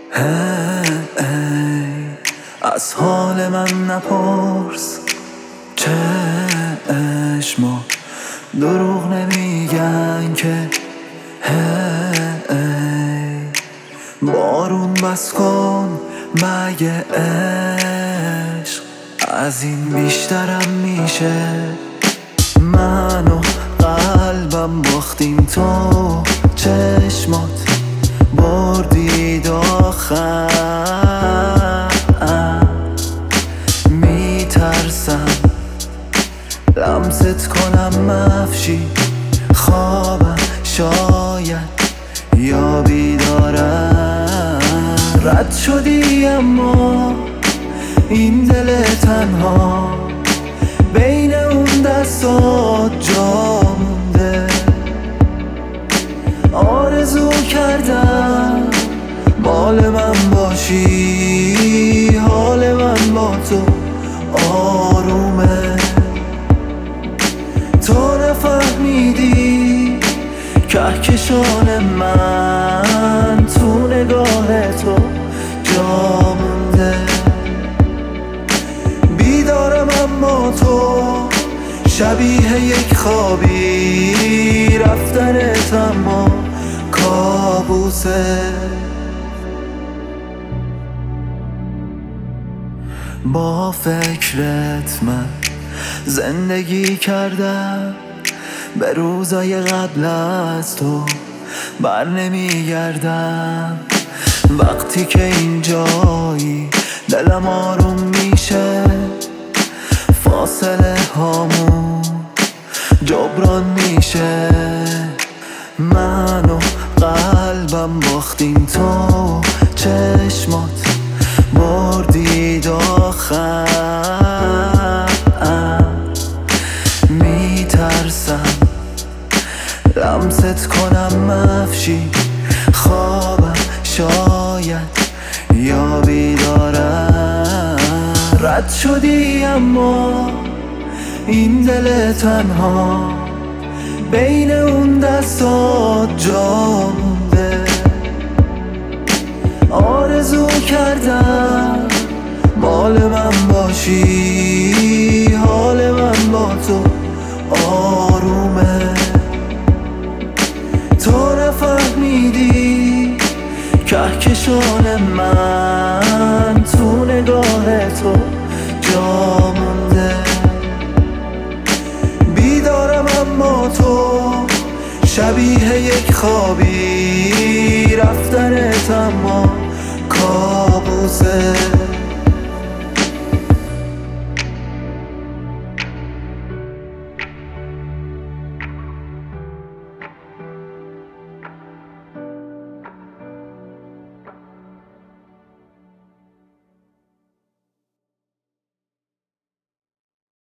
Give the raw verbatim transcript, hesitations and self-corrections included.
هی از حال من نپرس، چشما دروغ نمیگن که. هی بارون بس کن مگه عشق از این بیشترم میشه. من و قلبم باختیم، تو چشمات بردید آخر. میترسم لمست کنم مفشی خوابم، شاید یا بیدارم. رد شدی اما این دل تنها بین اون دستات جا مونده. آرزو کردم مال من باشی، حال من با تو آرومه. تو نفهمیدی کهکشان من تو نگاه تو جا مونده. بیدارم اما تو شبیه یک خوابی، رفتنت اما کابوسه. با فکرت من زندگی کردم، به روزای قبل از تو بر نمیگردم. وقتی که اینجایی دلم آروم میشه، فاصله هامون جبران میشه. من و قلبم باختیم، تو چشمات بردید آخر. میترسم لمست کنم مفشی خوابم، شاید یا بیدارم. رد شدی اما این دل تنها بین اون دستات جا مونده. آرزو کردم مال من باشی، حال من با تو آرومه. تو نفهمیدی کهکشان من تو نگاه تو جا مونده. بیدارم اما تو شبیه یک خوابی، رفتنت اما کابوسه.